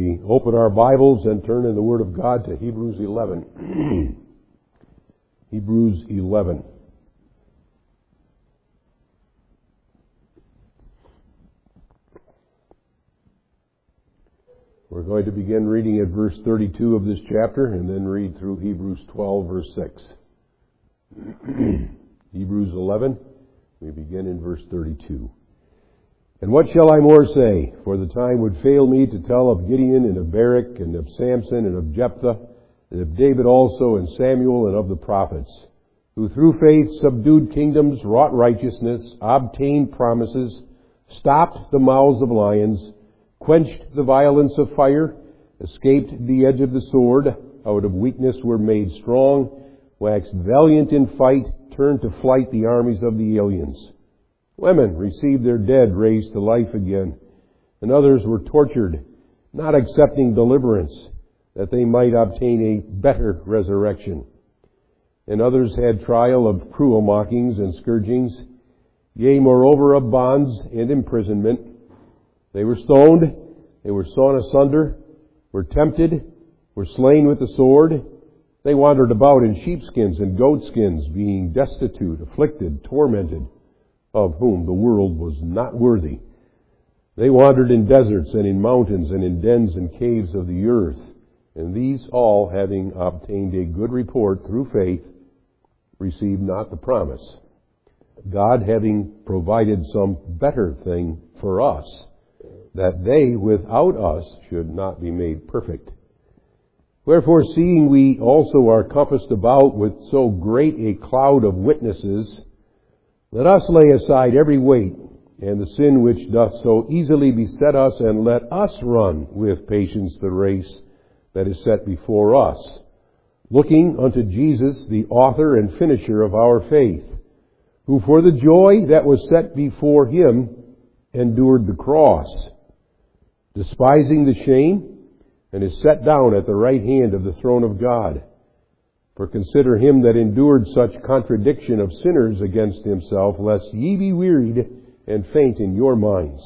we open our Bibles and turn in the Word of God to Hebrews 11. Hebrews 11. We're going to begin reading at verse 32 of this chapter and then read through Hebrews 12, verse 6. Hebrews 11, we begin in verse 32. And what shall I more say? For the time would fail me to tell of Gideon and of Barak and of Samson and of Jephthah and of David also and Samuel and of the prophets, who through faith subdued kingdoms, wrought righteousness, obtained promises, stopped the mouths of lions, quenched the violence of fire, escaped the edge of the sword, out of weakness were made strong, waxed valiant in fight, turned to flight the armies of the aliens. Women received their dead raised to life again, and others were tortured, not accepting deliverance, that they might obtain a better resurrection. And others had trial of cruel mockings and scourgings, yea, moreover, of bonds and imprisonment. They were stoned, they were sawn asunder, were tempted, were slain with the sword. They wandered about in sheepskins and goatskins, being destitute, afflicted, tormented, of whom the world was not worthy. They wandered in deserts and in mountains and in dens and caves of the earth. And these all, having obtained a good report through faith, received not the promise, God having provided some better thing for us, that they without us should not be made perfect. Wherefore, seeing we also are compassed about with so great a cloud of witnesses, let us lay aside every weight and the sin which doth so easily beset us, and let us run with patience the race that is set before us, looking unto Jesus, the author and finisher of our faith, who for the joy that was set before him endured the cross, despising the shame, and is set down at the right hand of the throne of God. For consider him that endured such contradiction of sinners against himself, lest ye be wearied and faint in your minds.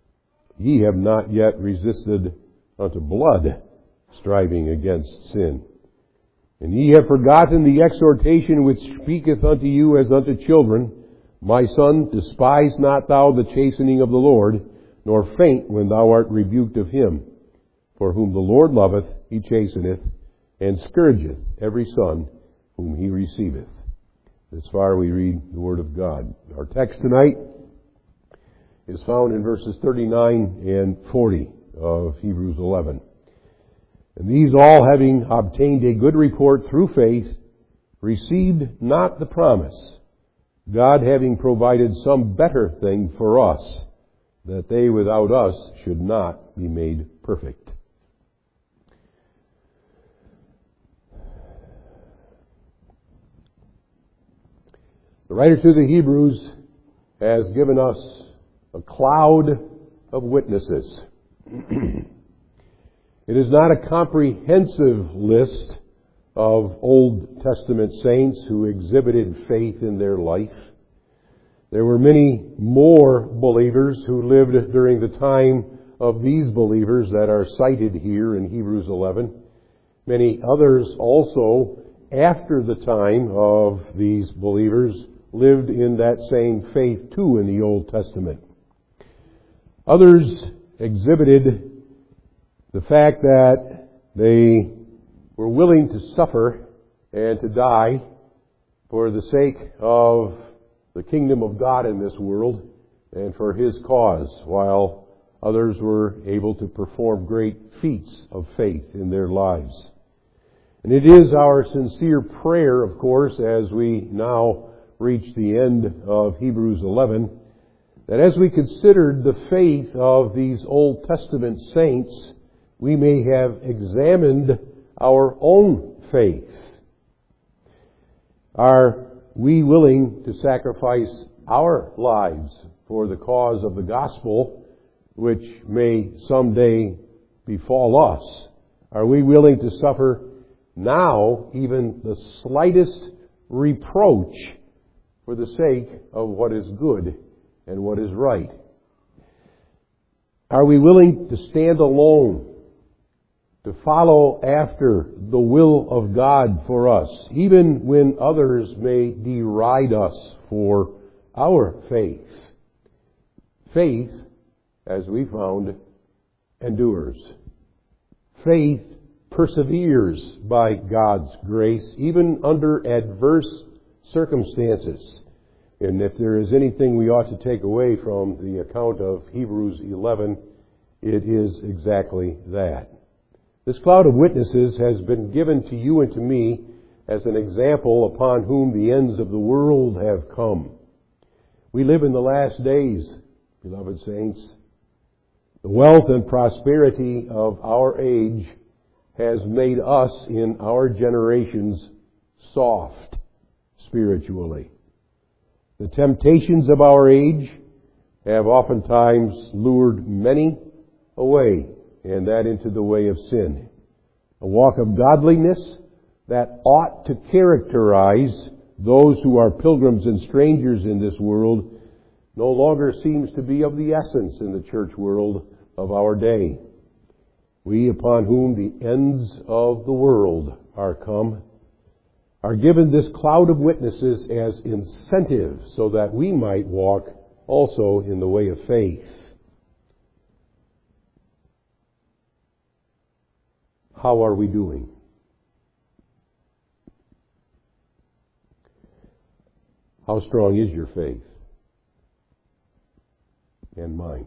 Ye have not yet resisted unto blood, striving against sin. And ye have forgotten the exhortation which speaketh unto you as unto children. My son, despise not thou the chastening of the Lord, nor faint when thou art rebuked of him. For whom the Lord loveth, he chasteneth, and scourgeth every son whom he receiveth. This far we read the Word of God. Our text tonight is found in verses 39 and 40 of Hebrews 11. And these all, having obtained a good report through faith, received not the promise, God having provided some better thing for us, that they without us should not be made perfect. The writer to the Hebrews has given us a cloud of witnesses. It is not a comprehensive list of Old Testament saints who exhibited faith in their life. There were many more believers who lived during the time of these believers that are cited here in Hebrews 11. Many others also, after the time of these believers, lived in that same faith too in the Old Testament. Others exhibited the fact that they were willing to suffer and to die for the sake of the kingdom of God in this world and for his cause, while others were able to perform great feats of faith in their lives. And it is our sincere prayer, of course, as we now reach the end of Hebrews 11, that as we considered the faith of these Old Testament saints, we may have examined our own faith. Are we willing to sacrifice our lives for the cause of the gospel, which may someday befall us? Are we willing to suffer now even the slightest reproach for the sake of what is good and what is right? Are we willing to stand alone to follow after the will of God for us, even when others may deride us for our faith. Faith, as we found, endures. Faith perseveres by God's grace, even under adverse circumstances. And if there is anything we ought to take away from the account of Hebrews 11, it is exactly that. This cloud of witnesses has been given to you and to me as an example upon whom the ends of the world have come. We live in the last days, beloved saints. The wealth and prosperity of our age has made us in our generations soft spiritually. The temptations of our age have oftentimes lured many away, and that into the way of sin. A walk of godliness that ought to characterize those who are pilgrims and strangers in this world no longer seems to be of the essence in the church world of our day. We, upon whom the ends of the world are come, are given this cloud of witnesses as incentive so that we might walk also in the way of faith. How are we doing? How strong is your faith? And mine.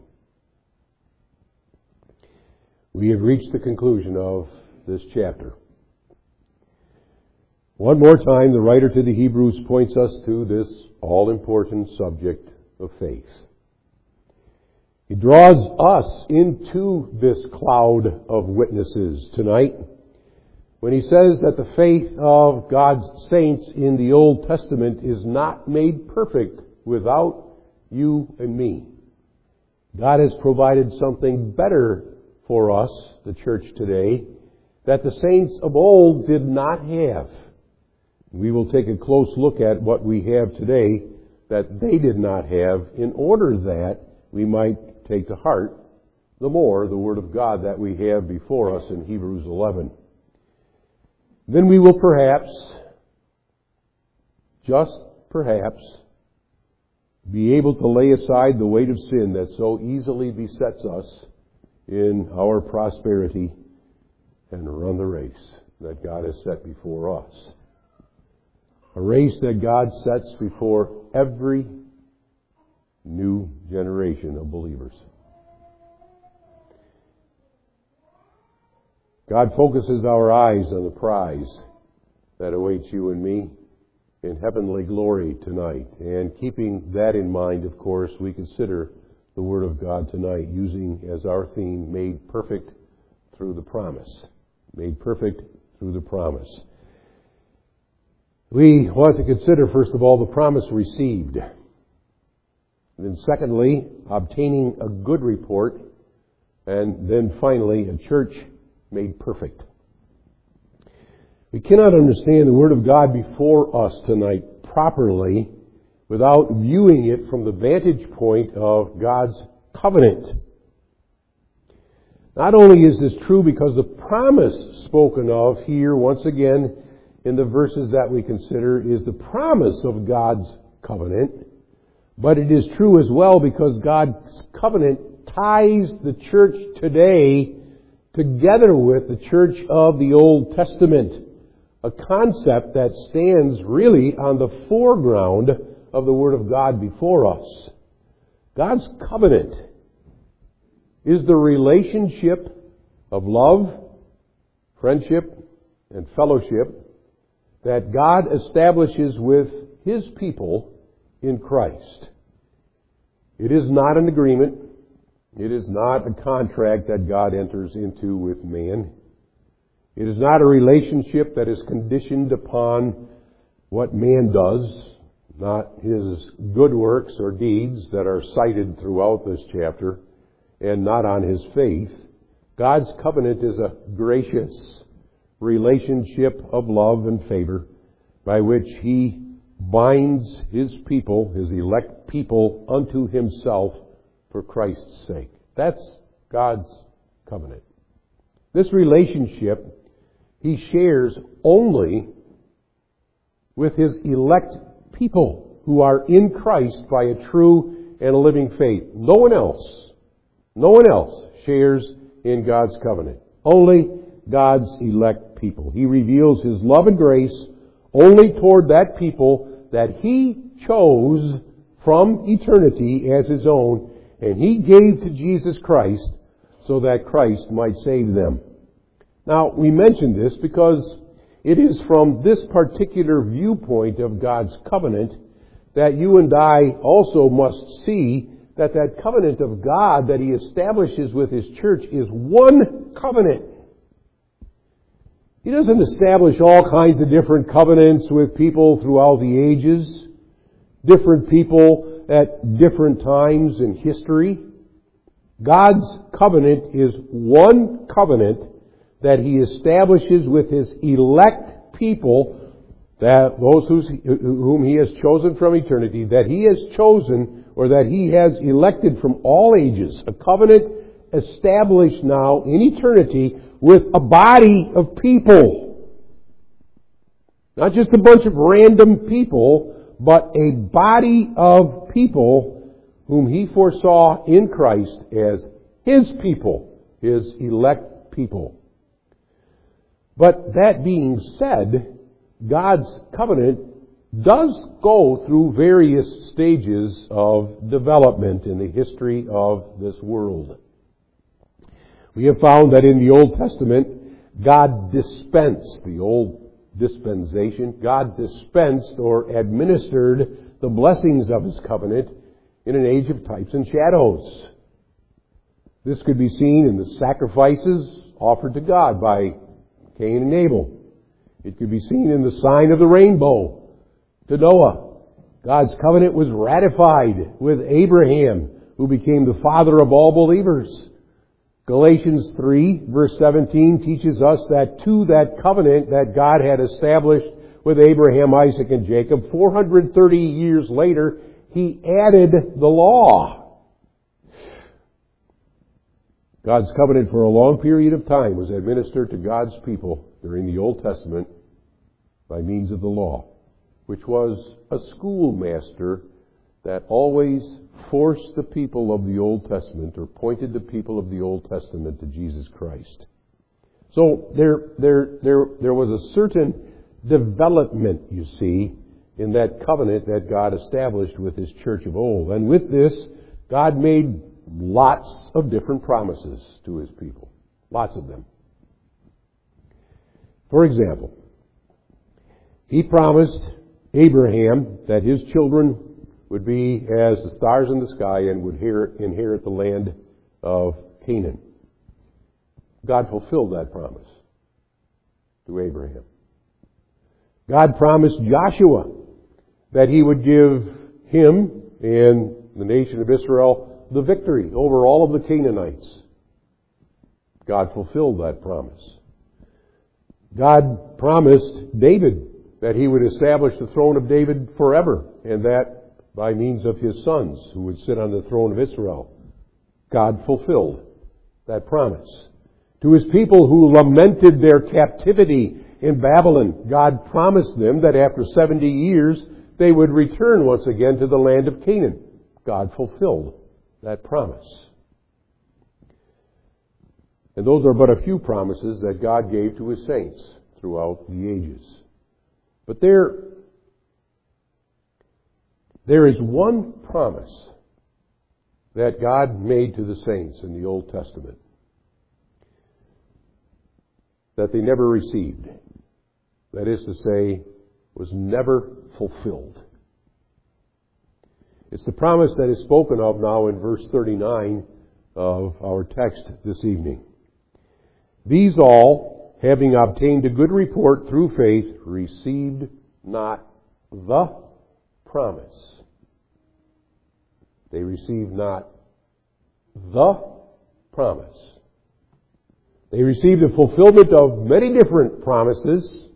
We have reached the conclusion of this chapter. One more time, the writer to the Hebrews points us to this all-important subject of faith. He draws us into this cloud of witnesses tonight when he says that the faith of God's saints in the Old Testament is not made perfect without you and me. God has provided something better for us, the church today, that the saints of old did not have. We will take a close look at what we have today that they did not have, in order that we might take to heart the more the Word of God that we have before us in Hebrews 11. Then we will perhaps, just perhaps, be able to lay aside the weight of sin that so easily besets us in our prosperity and run the race that God has set before us. A race that God sets before every new generation of believers. God focuses our eyes on the prize that awaits you and me in heavenly glory tonight. And keeping that in mind, of course, we consider the Word of God tonight, using as our theme, made perfect through the promise. Made perfect through the promise. We want to consider, first of all, the promise received. And then secondly, obtaining a good report. And then finally, a church made perfect. We cannot understand the Word of God before us tonight properly without viewing it from the vantage point of God's covenant. Not only is this true because the promise spoken of here, once again, in the verses that we consider, is the promise of God's covenant, but it is true as well because God's covenant ties the church today together with the church of the Old Testament, a concept that stands really on the foreground of the Word of God before us. God's covenant is the relationship of love, friendship, and fellowship that God establishes with His people in Christ. It is not an agreement. It is not a contract that God enters into with man. It is not a relationship that is conditioned upon what man does, not his good works or deeds that are cited throughout this chapter, and not on his faith. God's covenant is a gracious relationship of love and favor by which He binds His people, His elect people, unto Himself for Christ's sake. That's God's covenant. This relationship He shares only with His elect people who are in Christ by a true and a living faith. No one else shares in God's covenant. Only God's elect people. He reveals His love and grace only toward that people that He chose from eternity as His own, and He gave to Jesus Christ so that Christ might save them. Now, we mention this because it is from this particular viewpoint of God's covenant that you and I also must see that that covenant of God that He establishes with His church is one covenant. He doesn't establish all kinds of different covenants with people throughout the ages, different people at different times in history. God's covenant is one covenant that He establishes with His elect people, that those whom He has chosen from eternity, that He has chosen or that He has elected from all ages, a covenant established now in eternity with a body of people. Not just a bunch of random people, but a body of people whom He foresaw in Christ as His people, His elect people. But that being said, God's covenant does go through various stages of development in the history of this world. We have found that in the Old Testament, God dispensed, the old dispensation, God dispensed or administered the blessings of His covenant in an age of types and shadows. This could be seen in the sacrifices offered to God by Cain and Abel. It could be seen in the sign of the rainbow to Noah. God's covenant was ratified with Abraham, who became the father of all believers. Galatians 3, verse 17 teaches us that to that covenant that God had established with Abraham, Isaac, and Jacob, 430 years later, He added the law. God's covenant for a long period of time was administered to God's people during the Old Testament by means of the law, which was a schoolmaster that always forced the people of the Old Testament or pointed the people of the Old Testament to Jesus Christ. So there was a certain development, you see, in that covenant that God established with His church of old. And with this, God made lots of different promises to His people. Lots of them. For example, He promised Abraham that his children would be as the stars in the sky and would inherit the land of Canaan. God fulfilled that promise to Abraham. God promised Joshua that He would give him and the nation of Israel the victory over all of the Canaanites. God fulfilled that promise. God promised David that He would establish the throne of David forever, and that by means of his sons who would sit on the throne of Israel. God fulfilled that promise. To His people who lamented their captivity in Babylon, God promised them that after 70 years they would return once again to the land of Canaan. God fulfilled that promise. And those are but a few promises that God gave to His saints throughout the ages. But there is one promise that God made to the saints in the Old Testament that they never received. That is to say, was never fulfilled. It's the promise that is spoken of now in verse 39 of our text this evening. These all, having obtained a good report through faith, received not the promise. They received not the promise. They received the fulfillment of many different promises,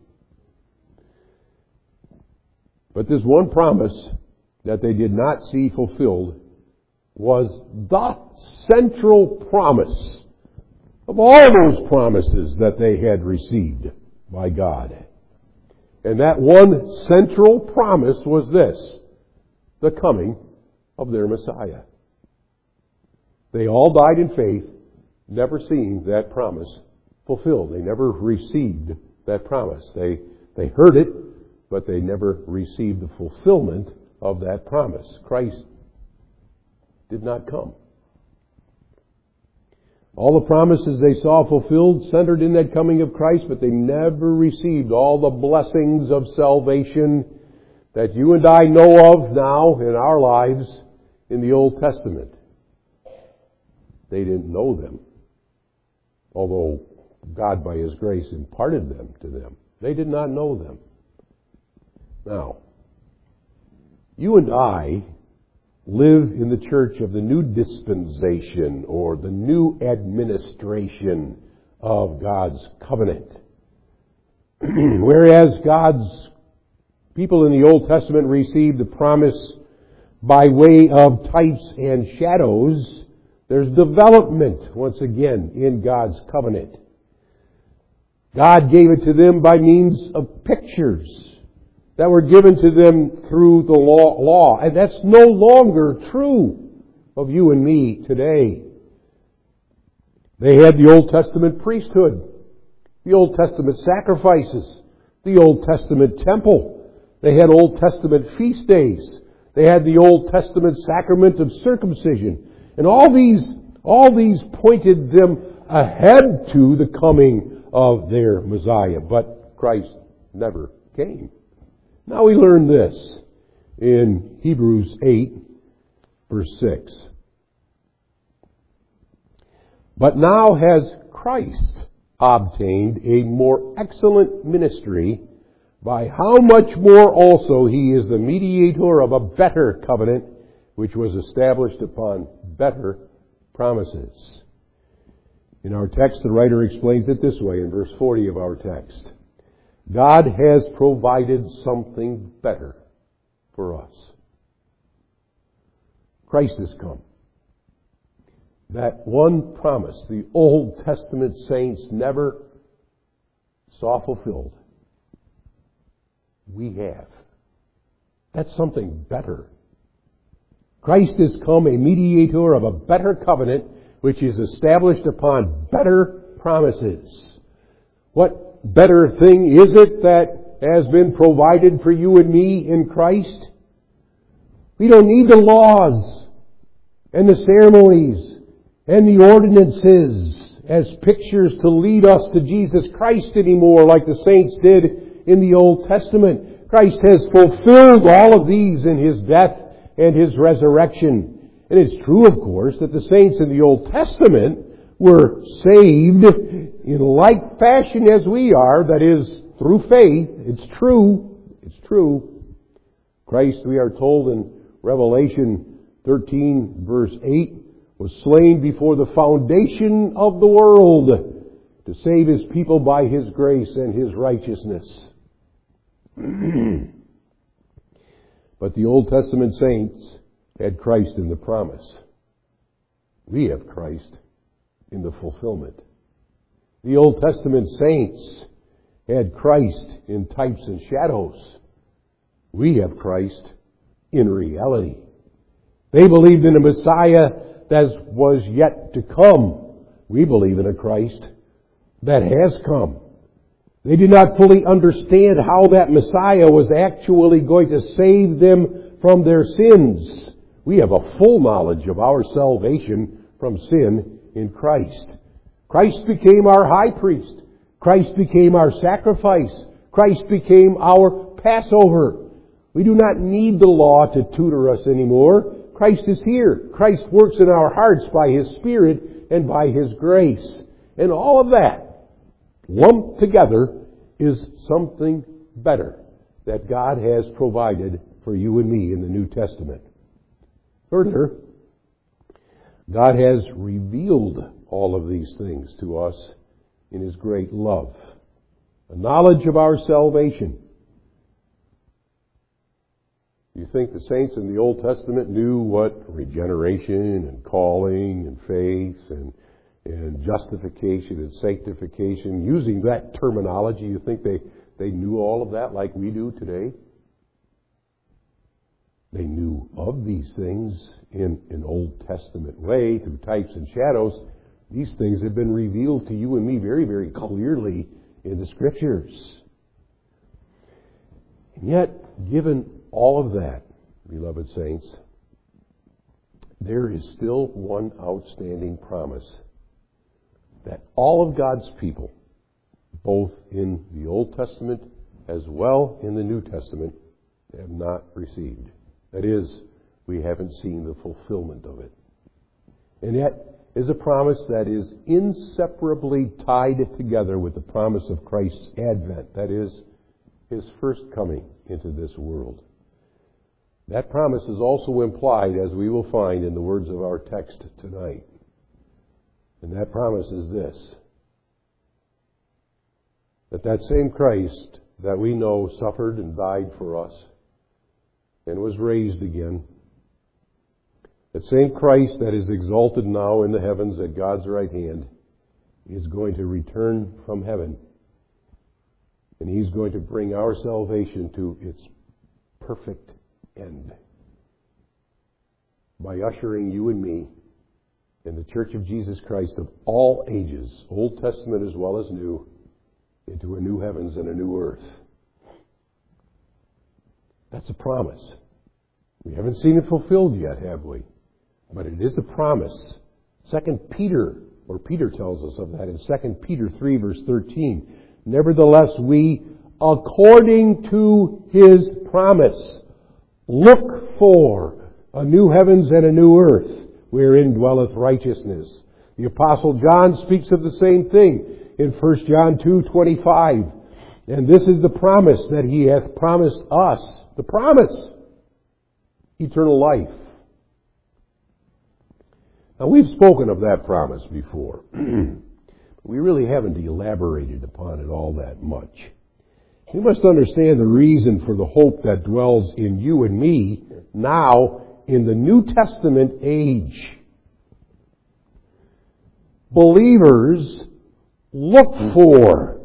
but this one promise that they did not see fulfilled was the central promise of all those promises that they had received by God. And that one central promise was this: the coming of their Messiah. They all died in faith, never seeing that promise fulfilled. They never received that promise. They heard it, but they never received the fulfillment of that promise. Christ did not come. All the promises they saw fulfilled centered in that coming of Christ, but they never received all the blessings of salvation that you and I know of now in our lives in the Old Testament. They didn't know them, although God by His grace imparted them to them. They did not know them. Now, you and I live in the church of the new dispensation, or the new administration of God's covenant. Whereas God's people in the Old Testament received the promise by way of types and shadows, there's development once again in God's covenant. God gave it to them by means of pictures that were given to them through the law. And that's no longer true of you and me today. They had the Old Testament priesthood, the Old Testament sacrifices, the Old Testament temple. They had Old Testament feast days. They had the Old Testament sacrament of circumcision. And all these pointed them ahead to the coming of their Messiah. But Christ never came. Now we learn this in Hebrews 8, verse 6. But now has Christ obtained a more excellent ministry, by how much more also He is the mediator of a better covenant, which was established upon better promises. In our text, the writer explains it this way in verse 40 of our text. God has provided something better for us. Christ has come. That one promise the Old Testament saints never saw fulfilled, we have. That's something better. Christ has come, a mediator of a better covenant, which is established upon better promises. What better thing is it that has been provided for you and me in Christ? We don't need the laws and the ceremonies and the ordinances as pictures to lead us to Jesus Christ anymore, like the saints did in the Old Testament. Christ has fulfilled all of these in His death and His resurrection. And it's true, of course, that the saints in the Old Testament were saved in like fashion as we are, that is, through faith. It's true. It's true. Christ, we are told in Revelation 13, verse 8, was slain before the foundation of the world to save His people by His grace and His righteousness. But the Old Testament saints had Christ in the promise. We have Christ in the fulfillment. The Old Testament saints had Christ in types and shadows. We have Christ in reality. They believed in a Messiah that was yet to come. We believe in a Christ that has come. They did not fully understand how that Messiah was actually going to save them from their sins. We have a full knowledge of our salvation from sin in Christ. Christ became our high priest. Christ became our sacrifice. Christ became our Passover. We do not need the law to tutor us anymore. Christ is here. Christ works in our hearts by His Spirit and by His grace. And all of that lumped together is something better that God has provided for you and me in the New Testament. Further, God has revealed all of these things to us in His great love. A knowledge of our salvation. You think the saints in the Old Testament knew what regeneration and calling and faith and justification and sanctification, using that terminology. You think they knew all of that like we do today? They knew of these things in an Old Testament way through types and shadows. These things have been revealed to you and me very, very clearly in the Scriptures. And yet, given all of that, beloved saints, there is still one outstanding promise that all of God's people, both in the Old Testament as well in the New Testament, have not received. That is, we haven't seen the fulfillment of it. And yet, is a promise that is inseparably tied together with the promise of Christ's advent. That is, His first coming into this world. That promise is also implied, as we will find in the words of our text tonight. And that promise is this: that same Christ that we know suffered and died for us and was raised again, that same Christ that is exalted now in the heavens at God's right hand is going to return from heaven. And He's going to bring our salvation to its perfect end by ushering you and me in the Church of Jesus Christ of all ages, Old Testament as well as New, into a new heavens and a new earth. That's a promise. We haven't seen it fulfilled yet, have we? But it is a promise. Peter tells us of that in 2 Peter 3 verse 13. Nevertheless, we, according to His promise, look for a new heavens and a new earth, wherein dwelleth righteousness. The Apostle John speaks of the same thing in 1 John 2:25. And this is the promise that He hath promised us. The promise: eternal life. Now, we've spoken of that promise before. We really haven't elaborated upon it all that much. You must understand the reason for the hope that dwells in you and me now in the New Testament age. Believers look for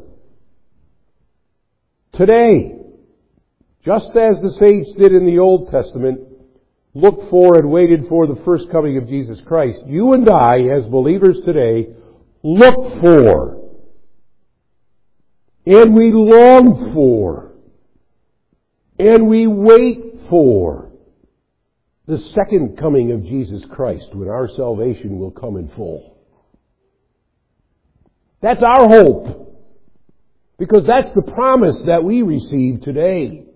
today, just as the saints did in the Old Testament, looked for and waited for the first coming of Jesus Christ. You and I, as believers today, look for, and we long for, and we wait for the second coming of Jesus Christ, when our salvation will come in full. That's our hope, because that's the promise that we receive today.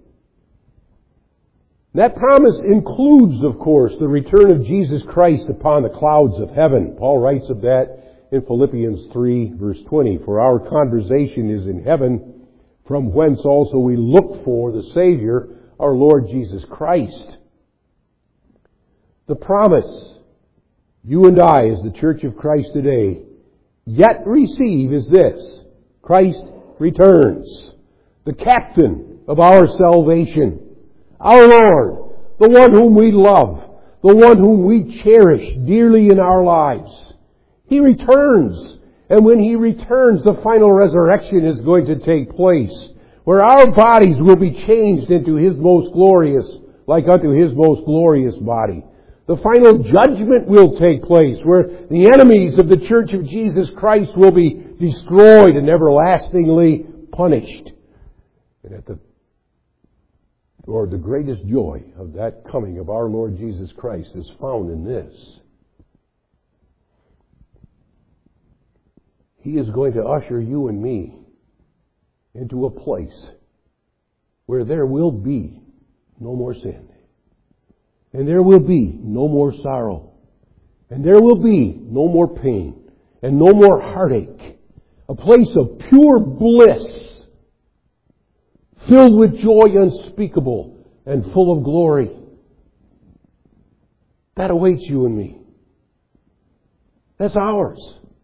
That promise includes, of course, the return of Jesus Christ upon the clouds of heaven. Paul writes of that in Philippians 3, verse 20. For our conversation is in heaven, from whence also we look for the Savior, our Lord Jesus Christ. The promise you and I, as the Church of Christ today, yet receive is this: Christ returns, the captain of our salvation. Our Lord, the one whom we love, the one whom we cherish dearly in our lives. He returns, and when He returns, the final resurrection is going to take place, where our bodies will be changed into His most glorious, like unto His most glorious body. The final judgment will take place, where the enemies of the Church of Jesus Christ will be destroyed and everlastingly punished. And the greatest joy of that coming of our Lord Jesus Christ is found in this: He is going to usher you and me into a place where there will be no more sin, and there will be no more sorrow, and there will be no more pain, and no more heartache. A place of pure bliss, filled with joy unspeakable and full of glory. That awaits you and me. That's ours.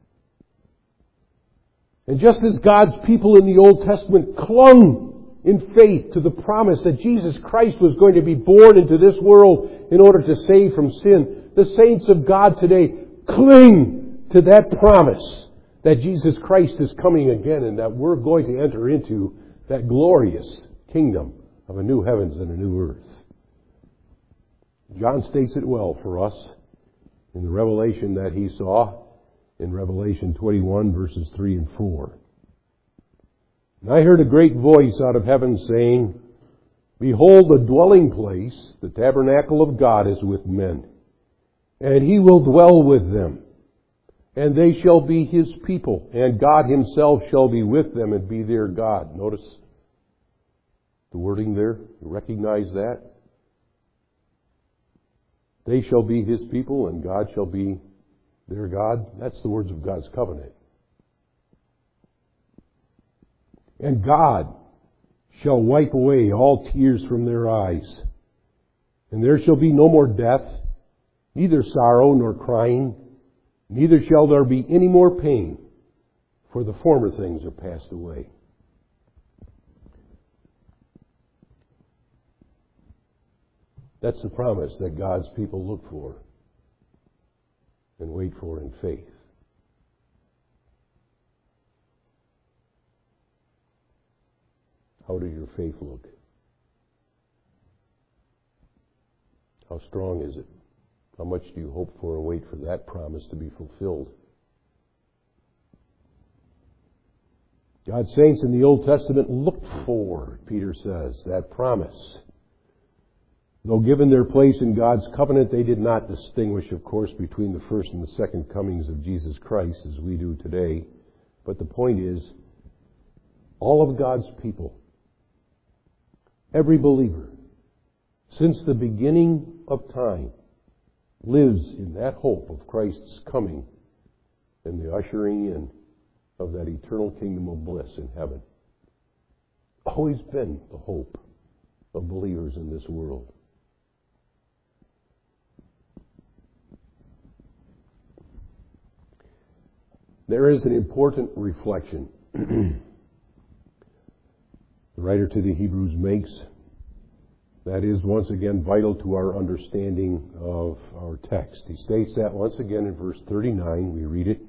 And just as God's people in the Old Testament clung in faith to the promise that Jesus Christ was going to be born into this world in order to save from sin, the saints of God today cling to that promise that Jesus Christ is coming again and that we're going to enter into that glorious kingdom of a new heavens and a new earth. John states it well for us in the revelation that he saw in Revelation 21, verses 3 and 4. And I heard a great voice out of heaven saying, Behold, the dwelling place, the tabernacle of God, is with men, and he will dwell with them, and they shall be his people, and God himself shall be with them and be their God. Notice the wording there. You recognize that? They shall be his people, and God shall be their God. That's the words of God's covenant. And God shall wipe away all tears from their eyes. And there shall be no more death, neither sorrow nor crying, neither shall there be any more pain, for the former things are passed away. That's the promise that God's people look for and wait for in faith. How does your faith look? How strong is it? How much do you hope for and wait for that promise to be fulfilled? God's saints in the Old Testament looked for, Peter says, that promise. Though given their place in God's covenant, they did not distinguish, of course, between the first and the second comings of Jesus Christ as we do today. But the point is, all of God's people, every believer, since the beginning of time, lives in that hope of Christ's coming and the ushering in of that eternal kingdom of bliss in heaven. Always been the hope of believers in this world. There is an important reflection the writer to the Hebrews makes that is once again vital to our understanding of our text. He states that once again in verse 39. We read it.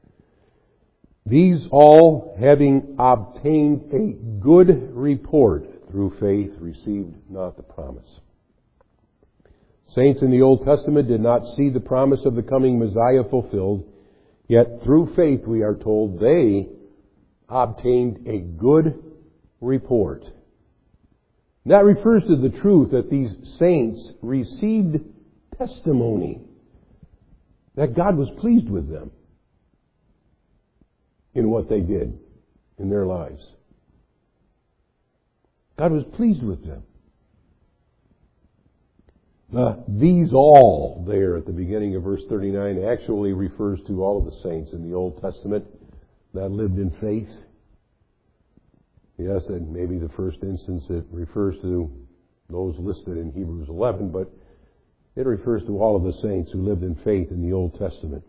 These all, having obtained a good report through faith, received not the promise. Saints in the Old Testament did not see the promise of the coming Messiah fulfilled, yet through faith we are told they obtained a good report. That refers to the truth that these saints received testimony that God was pleased with them in what they did in their lives. God was pleased with them. These all there at the beginning of verse 39 actually refers to all of the saints in the Old Testament that lived in faith. Yes, and maybe the first instance it refers to those listed in Hebrews 11, but it refers to all of the saints who lived in faith in the Old Testament.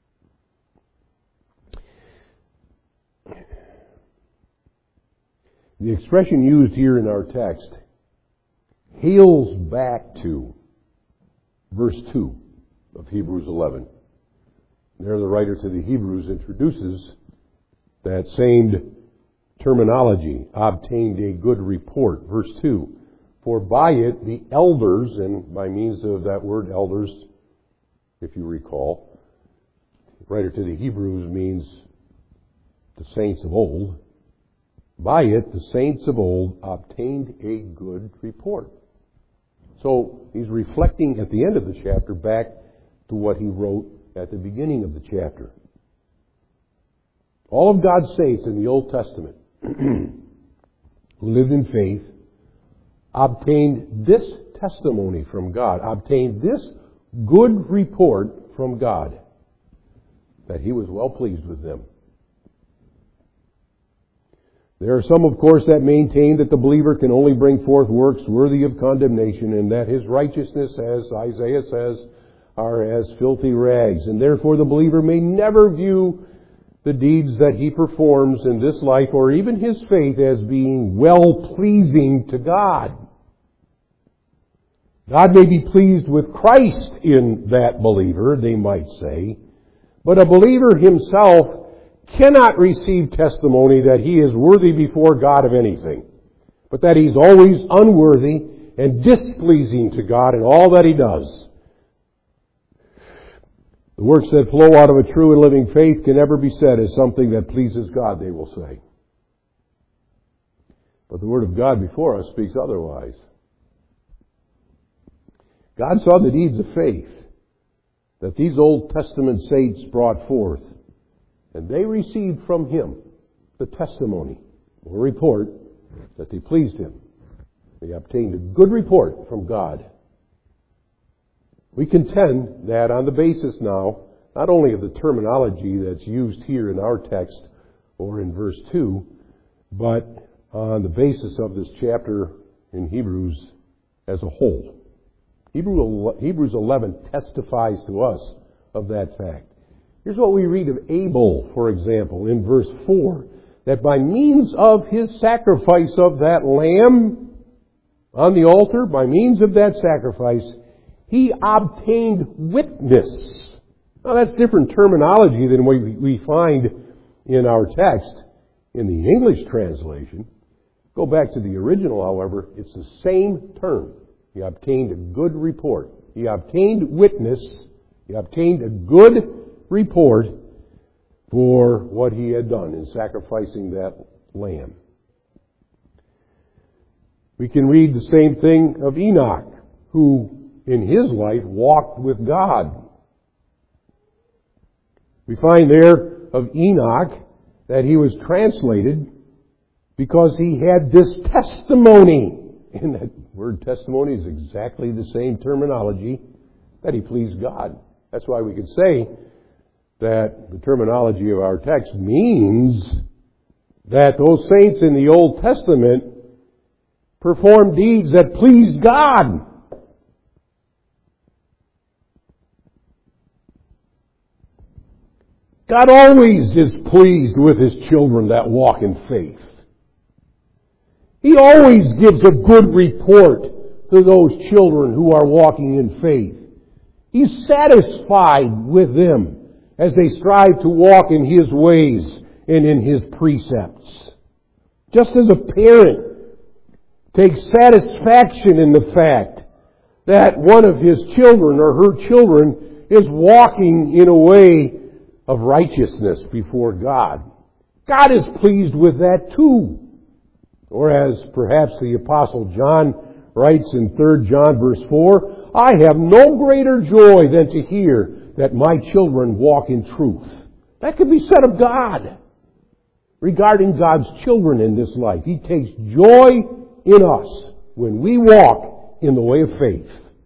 The expression used here in our text hails back to verse 2 of Hebrews 11. There the writer to the Hebrews introduces that same terminology, obtained a good report. Verse 2, for by it the elders, and by means of that word elders, if you recall, the writer to the Hebrews means the saints of old. By it, the saints of old obtained a good report. So he's reflecting at the end of the chapter back to what he wrote at the beginning of the chapter. All of God's saints in the Old Testament who lived in faith obtained this testimony from God, obtained this good report from God, that he was well pleased with them. There are some, of course, that maintain that the believer can only bring forth works worthy of condemnation, and that his righteousness, as Isaiah says, are as filthy rags, and therefore the believer may never view the deeds that he performs in this life, or even his faith, as being well-pleasing to God. God may be pleased with Christ in that believer, they might say, But a believer himself cannot receive testimony that he is worthy before God of anything, but that he's always unworthy and displeasing to God in all that he does. The works that flow out of a true and living faith can never be said as something that pleases God, they will say. But the Word of God before us speaks otherwise. God saw the deeds of faith that these Old Testament saints brought forth, and they received from Him the testimony or report that they pleased Him. They obtained a good report from God. We contend that on the basis now, not only of the terminology that's used here in our text or in verse 2, but on the basis of this chapter in Hebrews as a whole. Hebrews 11 testifies to us of that fact. Here's what we read of Abel, for example, in verse 4, that by means of his sacrifice of that lamb on the altar, by means of that sacrifice, he obtained witness. Now that's different terminology than what we find in our text in the English translation. Go back to the original, however, it's the same term. He obtained a good report. He obtained witness. He obtained a good report for what he had done in sacrificing that lamb. We can read the same thing of Enoch, who in his life walked with God. We find there of Enoch that he was translated because he had this testimony. And that word testimony is exactly the same terminology that he pleased God. That's why we could say that the terminology of our text means that those saints in the Old Testament performed deeds that pleased God. God always is pleased with His children that walk in faith. He always gives a good report to those children who are walking in faith. He's satisfied with them as they strive to walk in His ways and in His precepts. Just as a parent takes satisfaction in the fact that one of his children or her children is walking in a way of righteousness before God. God is pleased with that too. Or as perhaps the Apostle John writes in 3 John verse 4, I have no greater joy than to hear that my children walk in truth. That could be said of God regarding God's children in this life. He takes joy in us when we walk in the way of faith.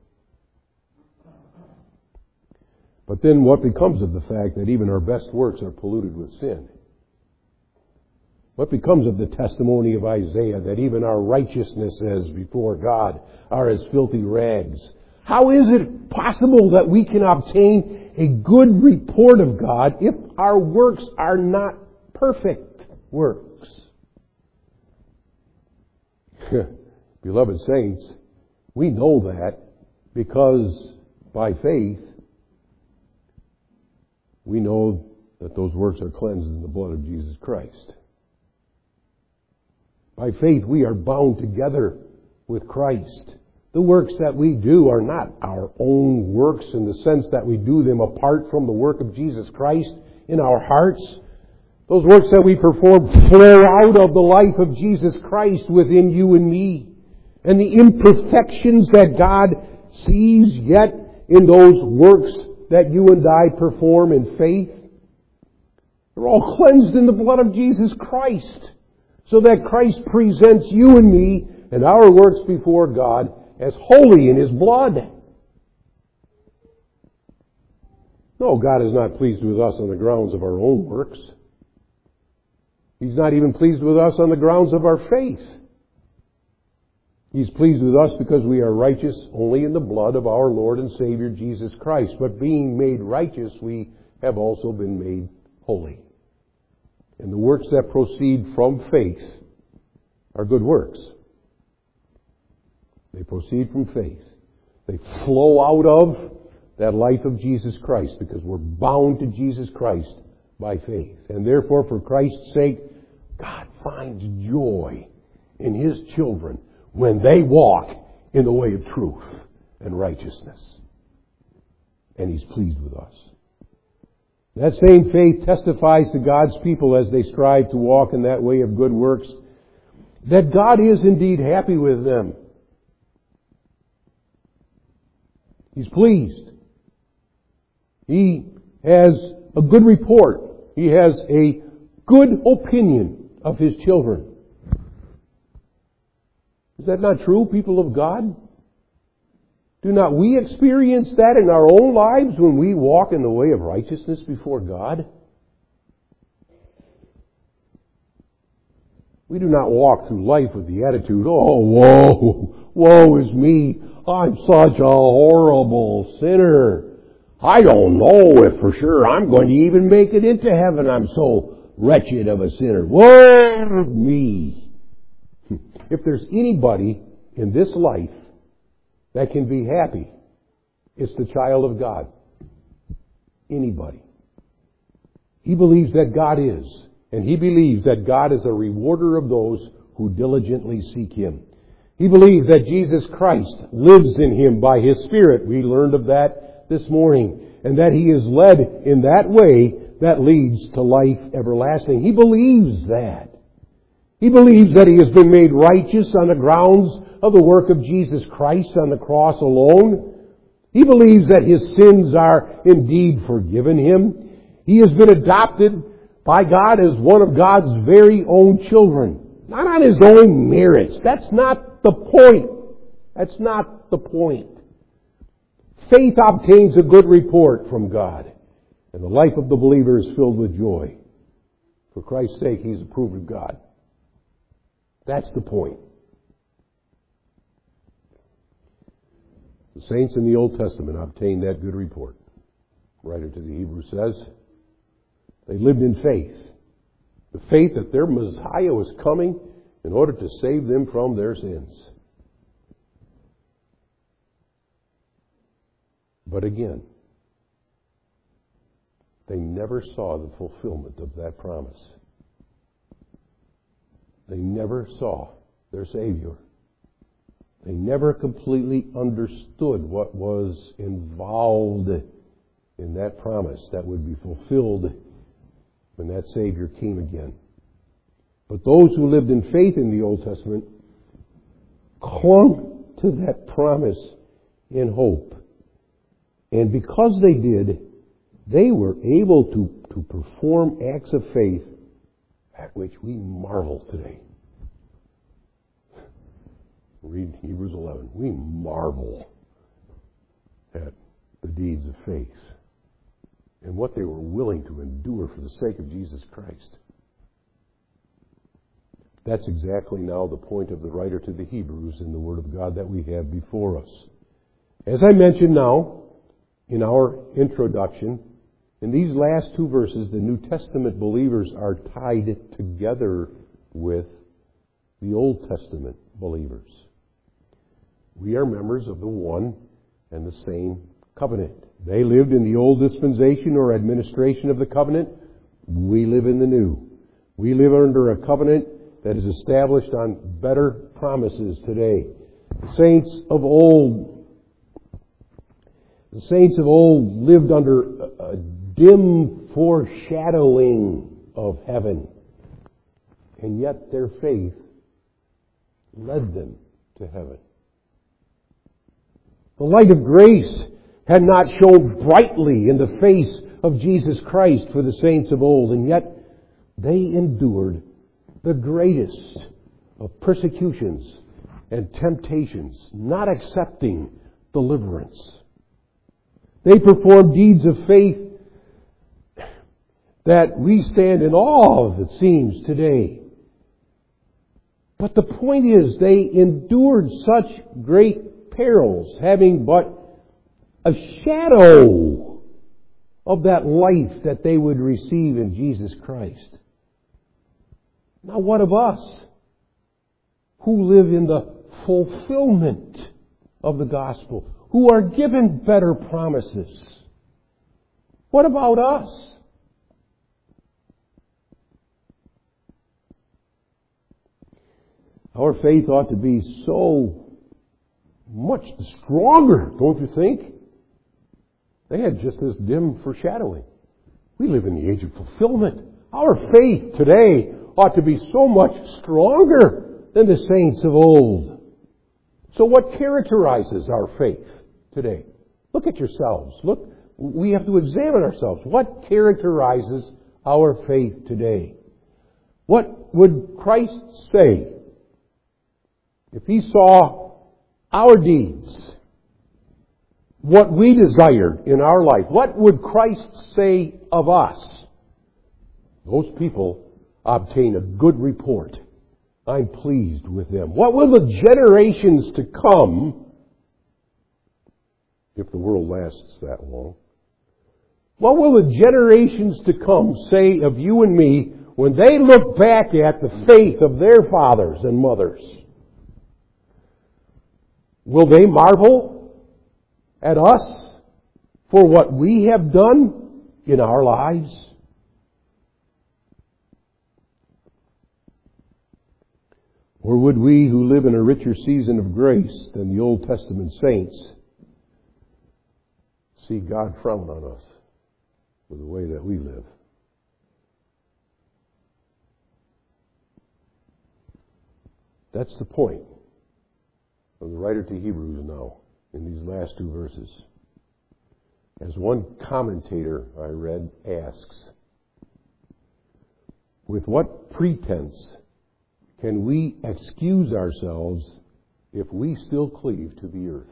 But then what becomes of the fact that even our best works are polluted with sin? What becomes of the testimony of Isaiah that even our righteousnesses before God are as filthy rags? How is it possible that we can obtain a good report of God if our works are not perfect works? Beloved saints, we know that because by faith we know that those works are cleansed in the blood of Jesus Christ. By faith, we are bound together with Christ. The works that we do are not our own works in the sense that we do them apart from the work of Jesus Christ in our hearts. Those works that we perform flow out of the life of Jesus Christ within you and me. And the imperfections that God sees yet in those works that you and I perform in faith, they're all cleansed in the blood of Jesus Christ. So that Christ presents you and me and our works before God as holy in His blood. No, God is not pleased with us on the grounds of our own works. He's not even pleased with us on the grounds of our faith. He's pleased with us because we are righteous only in the blood of our Lord and Savior Jesus Christ. But being made righteous, we have also been made holy. And the works that proceed from faith are good works. They proceed from faith. They flow out of that life of Jesus Christ, because we're bound to Jesus Christ by faith. And therefore, for Christ's sake, God finds joy in His children when they walk in the way of truth and righteousness. And He's pleased with us. That same faith testifies to God's people as they strive to walk in that way of good works, that God is indeed happy with them. He's pleased. He has a good report. He has a good opinion of His children. Is that not true, people of God? Do not we experience that in our own lives when we walk in the way of righteousness before God? We do not walk through life with the attitude, oh, woe is me. I'm such a horrible sinner. I don't know if for sure I'm going to even make it into heaven. I'm so wretched of a sinner. Woe me. If there's anybody in this life that can be happy, it's the child of God. Anybody. He believes that God is, and he believes that God is a rewarder of those who diligently seek Him. He believes that Jesus Christ lives in him by His Spirit. We learned of that this morning. And that he is led in that way that leads to life everlasting. He believes that. He believes that he has been made righteous on the grounds of the work of Jesus Christ on the cross alone. He believes that his sins are indeed forgiven him. He has been adopted by God as one of God's very own children. Not on his own merits. That's not the point. That's not the point. Faith obtains a good report from God, and the life of the believer is filled with joy. For Christ's sake, he's approved of God. That's the point. The saints in the Old Testament obtained that good report. The writer to the Hebrews says, they lived in faith. The faith that their Messiah was coming in order to save them from their sins. But again, they never saw the fulfillment of that promise. They never saw their Savior. They never completely understood what was involved in that promise that would be fulfilled when that Savior came again. But those who lived in faith in the Old Testament clung to that promise in hope. And because they did, they were able to perform acts of faith at which we marvel today. Read Hebrews 11. We marvel at the deeds of faith and what they were willing to endure for the sake of Jesus Christ. That's exactly now the point of the writer to the Hebrews in the Word of God that we have before us. As I mentioned now, in our introduction, in these last two verses, the New Testament believers are tied together with the Old Testament believers. We are members of the one and the same covenant. They lived in the old dispensation or administration of the covenant. We live in the new. We live under a covenant that is established on better promises today. The saints of old lived under a dim foreshadowing of heaven. And yet their faith led them to heaven. The light of grace had not shone brightly in the face of Jesus Christ for the saints of old, and yet they endured the greatest of persecutions and temptations, not accepting deliverance. They performed deeds of faith that we stand in awe of, it seems, today. But the point is, they endured such great perils, having but a shadow of that life that they would receive in Jesus Christ. Now what of us who live in the fulfillment of the gospel, who are given better promises. What about us? Our faith ought to be so much stronger, don't you think? They had just this dim foreshadowing. We live in the age of fulfillment. Our faith today ought to be so much stronger than the saints of old. So what characterizes our faith today? Look at yourselves. Look, we have to examine ourselves. What characterizes our faith today? What would Christ say if He saw our deeds? What we desired in our life? What would Christ say of us? Those people obtain a good report. I'm pleased with them. What will the generations to come, if the world lasts that long, what will the generations to come say of you and me when they look back at the faith of their fathers and mothers? Will they marvel at us for what we have done in our lives? Or would we who live in a richer season of grace than the Old Testament saints see God frown on us for the way that we live? That's the point of the writer to Hebrews now in these last two verses. As one commentator I read asks, with what pretense can we excuse ourselves if we still cleave to the earth?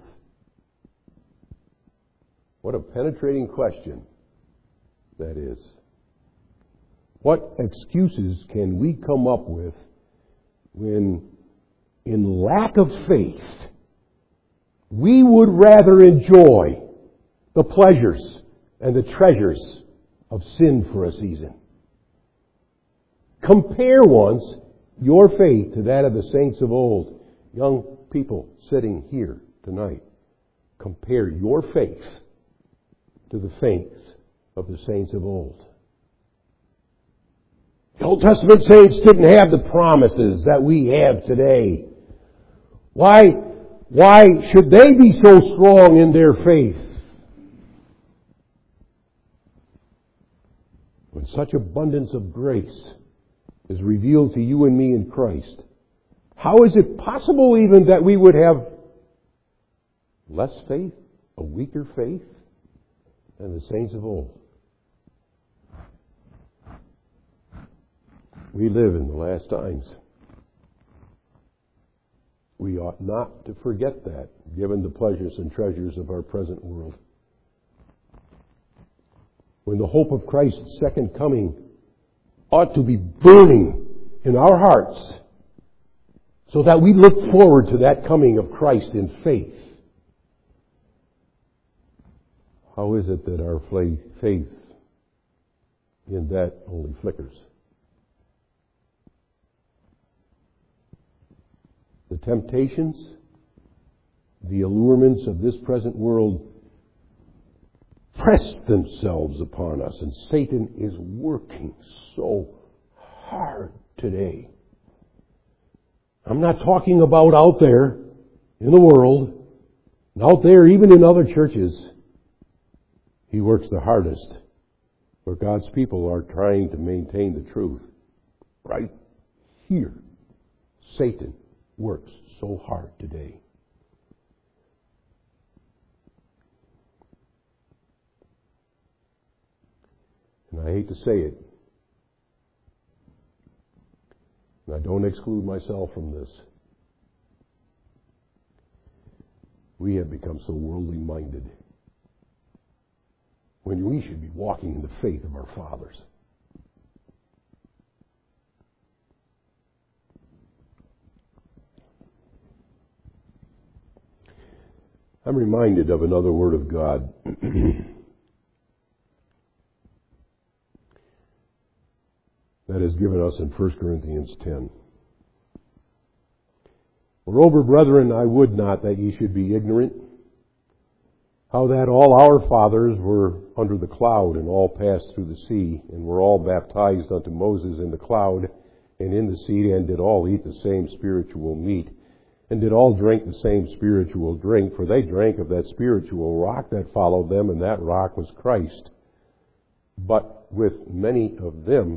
What a penetrating question that is. What excuses can we come up with when, in lack of faith, we would rather enjoy the pleasures and the treasures of sin for a season? Compare once your faith to that of the saints of old. Young people sitting here tonight, compare your faith to the faith of the saints of old. The Old Testament saints didn't have the promises that we have today. Why should they be so strong in their faith when such abundance of grace is revealed to you and me in Christ? How is it possible even that we would have less faith, a weaker faith than the saints of old? We live in the last times. We ought not to forget that, given the pleasures and treasures of our present world. When the hope of Christ's second coming ought to be burning in our hearts so that we look forward to that coming of Christ in faith. How is it that our faith in that only flickers? The temptations, the allurements of this present world press themselves upon us, and Satan is working so hard today. I'm not talking about out there in the world, and out there even in other churches. He works the hardest where God's people are trying to maintain the truth. Right here, Satan works so hard today. And I hate to say it, and I don't exclude myself from this. We have become so worldly minded when we should be walking in the faith of our fathers. I'm reminded of another word of God that is given us in 1 Corinthians 10. Moreover, brethren, I would not that ye should be ignorant how that all our fathers were under the cloud and all passed through the sea, and were all baptized unto Moses in the cloud and in the sea, and did all eat the same spiritual meat, and did all drink the same spiritual drink, for they drank of that spiritual rock that followed them, and that rock was Christ. But with many of them,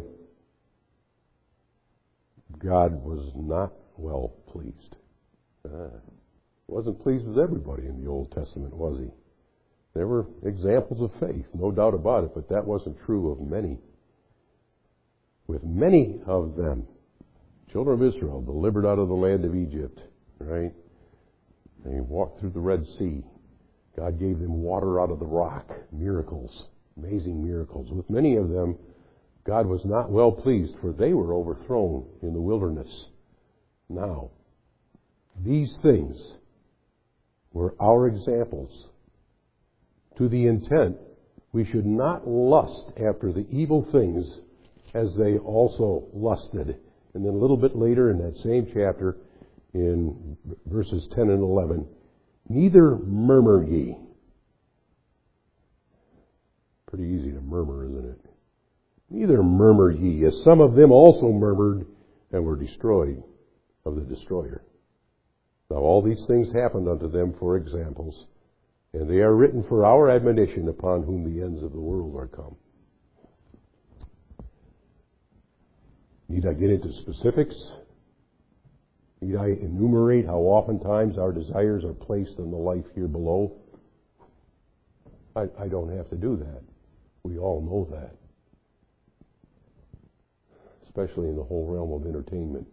God was not well pleased. Wasn't pleased with everybody in the Old Testament, was he? There were examples of faith, no doubt about it, but that wasn't true of many. With many of them, children of Israel, delivered out of the land of Egypt, right? They walked through the Red Sea. God gave them water out of the rock. Miracles, amazing miracles. With many of them, God was not well pleased, for they were overthrown in the wilderness. Now, these things were our examples, to the intent we should not lust after the evil things as they also lusted. And then a little bit later in that same chapter, in verses 10 and 11, neither murmur ye. Pretty easy to murmur, isn't it? Neither murmur ye, as some of them also murmured and were destroyed of the destroyer. Now all these things happened unto them for examples, and they are written for our admonition, upon whom the ends of the world are come. Need I get into specifics? Need I enumerate how oftentimes our desires are placed on the life here below? I don't have to do that. We all know that. Especially in the whole realm of entertainment.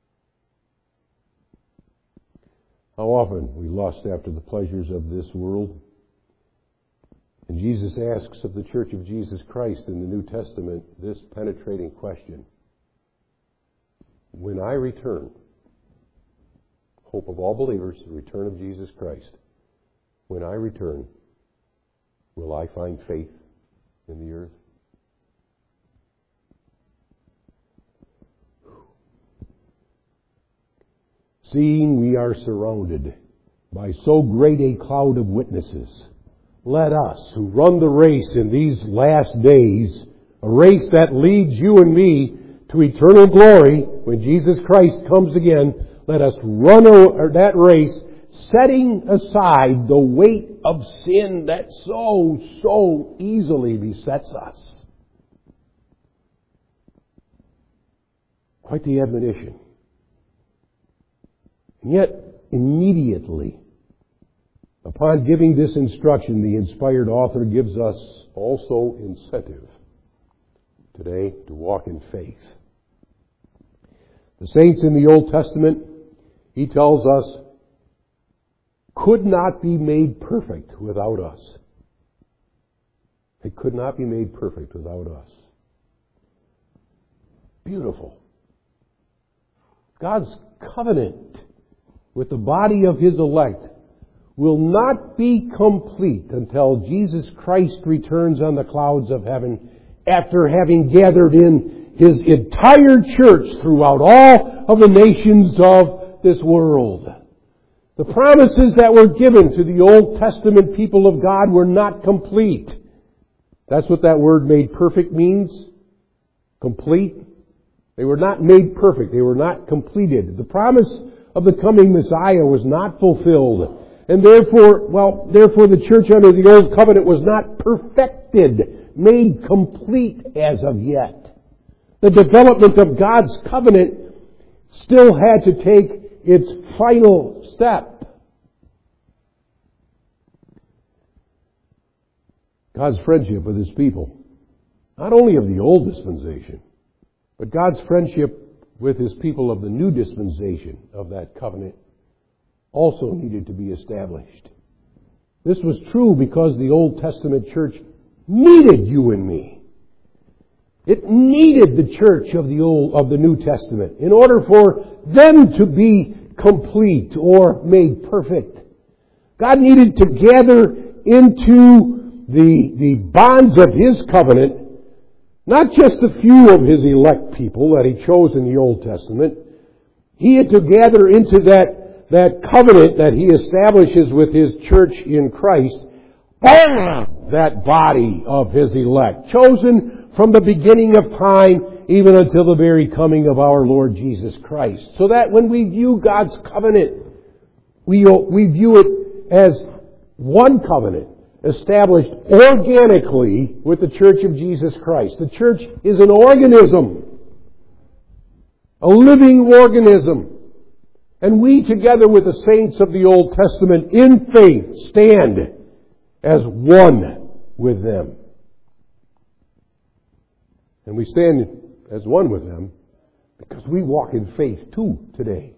How often we lust after the pleasures of this world. And Jesus asks of the Church of Jesus Christ in the New Testament this penetrating question. When I return, hope of all believers, the return of Jesus Christ, when I return, will I find faith in the earth? Seeing we are surrounded by so great a cloud of witnesses, let us, who run the race in these last days, a race that leads you and me to eternal glory when Jesus Christ comes again, let us run that race, setting aside the weight of sin that so easily besets us. Quite the admonition. And yet, immediately, upon giving this instruction, the inspired author gives us also incentive today to walk in faith. The saints in the Old Testament, he tells us, could not be made perfect without us. They could not be made perfect without us. Beautiful. God's covenant with the body of His elect will not be complete until Jesus Christ returns on the clouds of heaven after having gathered in His entire church throughout all of the nations of this world. The promises that were given to the Old Testament people of God were not complete. That's what that word made perfect means. Complete. They were not made perfect. They were not completed. The promise of the coming Messiah was not fulfilled. And therefore the church under the Old Covenant was not perfected, made complete as of yet. The development of God's covenant still had to take its final step. God's friendship with His people, not only of the old dispensation, but God's friendship with His people of the new dispensation of that covenant also needed to be established. This was true because the Old Testament church needed you and me. It needed the church of the New Testament in order for them to be complete or made perfect. God needed to gather into the bonds of His covenant not just a few of His elect people that He chose in the Old Testament. He had to gather into that covenant that He establishes with His church in Christ formed that body of His elect, chosen from the beginning of time, even until the very coming of our Lord Jesus Christ. So that when we view God's covenant, we view it as one covenant, established organically with the Church of Jesus Christ. The church is an organism, a living organism. And we, together with the saints of the Old Testament, in faith, stand as one with them. And we stand as one with them because we walk in faith too today.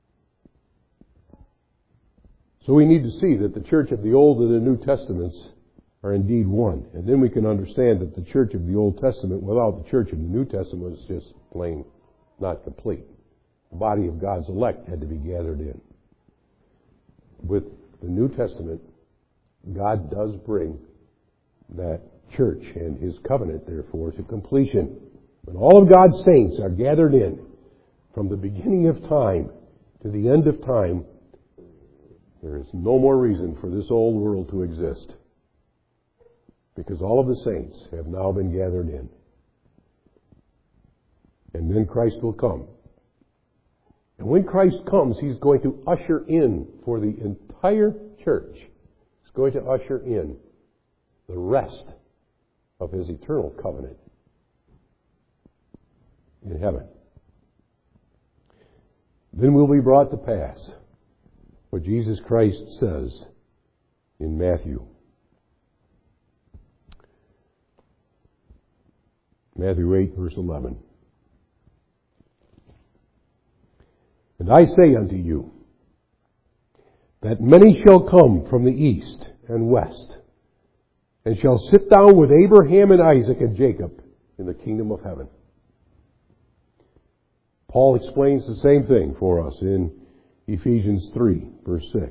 So we need to see that the church of the Old and the New Testaments are indeed one. And then we can understand that the church of the Old Testament without the church of the New Testament is just plain not complete. The body of God's elect had to be gathered in. With the New Testament, God does bring that church and His covenant, therefore, to completion. When all of God's saints are gathered in, from the beginning of time to the end of time, there is no more reason for this old world to exist. Because all of the saints have now been gathered in. And then Christ will come. And when Christ comes, He's going to usher in for the entire church. He's going to usher in the rest of His eternal covenant in heaven. Then will be brought to pass what Jesus Christ says in Matthew. Matthew 8, verse 11. And I say unto you, that many shall come from the east and west, and shall sit down with Abraham and Isaac and Jacob in the kingdom of heaven. Paul explains the same thing for us in Ephesians 3, verse 6.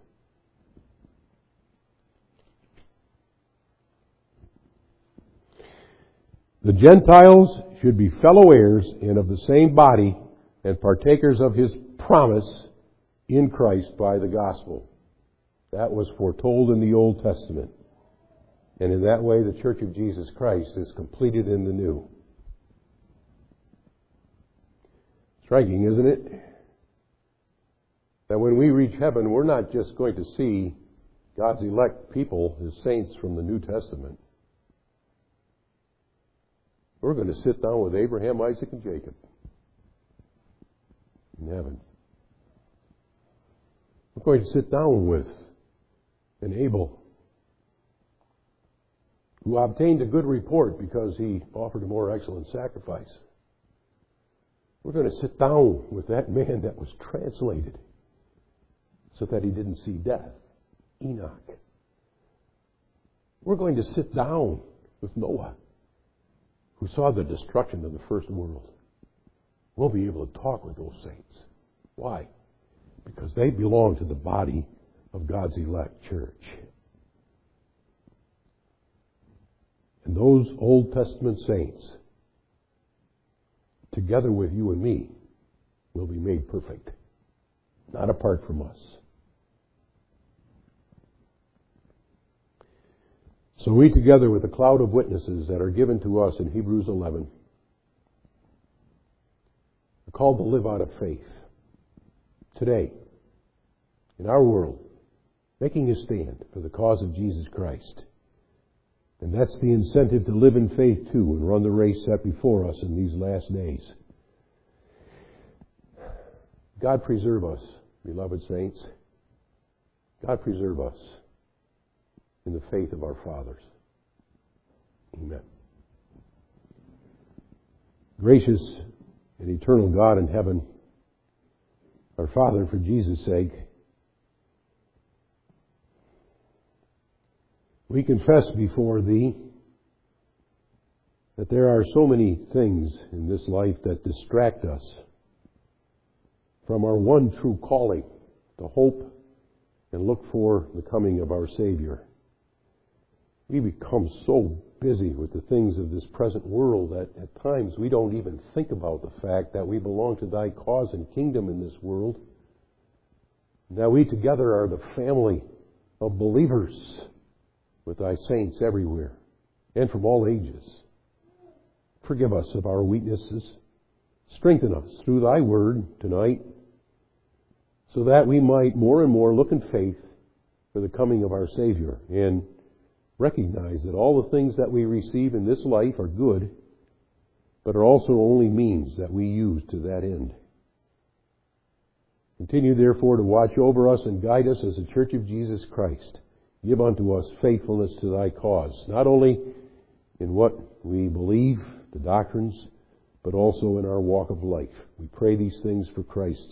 The Gentiles should be fellow heirs and of the same body and partakers of His promise in Christ by the gospel. That was foretold in the Old Testament. And in that way, the Church of Jesus Christ is completed in the New. Striking, isn't it? That when we reach heaven, we're not just going to see God's elect people, His saints from the New Testament. We're going to sit down with Abraham, Isaac, and Jacob in heaven. We're going to sit down with an Abel who obtained a good report because he offered a more excellent sacrifice. We're going to sit down with that man that was translated so that he didn't see death, Enoch. We're going to sit down with Noah, who saw the destruction of the first world. We'll be able to talk with those saints. Why? Because they belong to the body of God's elect church. And those Old Testament saints, together with you and me, will be made perfect, not apart from us. So we, together with the cloud of witnesses that are given to us in Hebrews 11, are called to live out of faith today in our world, making a stand for the cause of Jesus Christ. And that's the incentive to live in faith too and run the race set before us in these last days. God preserve us, beloved saints. God preserve us in the faith of our fathers. Amen. Gracious and eternal God in heaven, our Father, for Jesus' sake, we confess before Thee that there are so many things in this life that distract us from our one true calling to hope and look for the coming of our Savior. We become so busy with the things of this present world that at times we don't even think about the fact that we belong to Thy cause and kingdom in this world. That we together are the family of believers. with Thy saints everywhere and from all ages. Forgive us of our weaknesses. Strengthen us through Thy Word tonight so that we might more and more look in faith for the coming of our Savior and recognize that all the things that we receive in this life are good, but are also only means that we use to that end. Continue therefore to watch over us and guide us as a Church of Jesus Christ. Give unto us faithfulness to Thy cause, not only in what we believe, the doctrines, but also in our walk of life. We pray these things for Christ's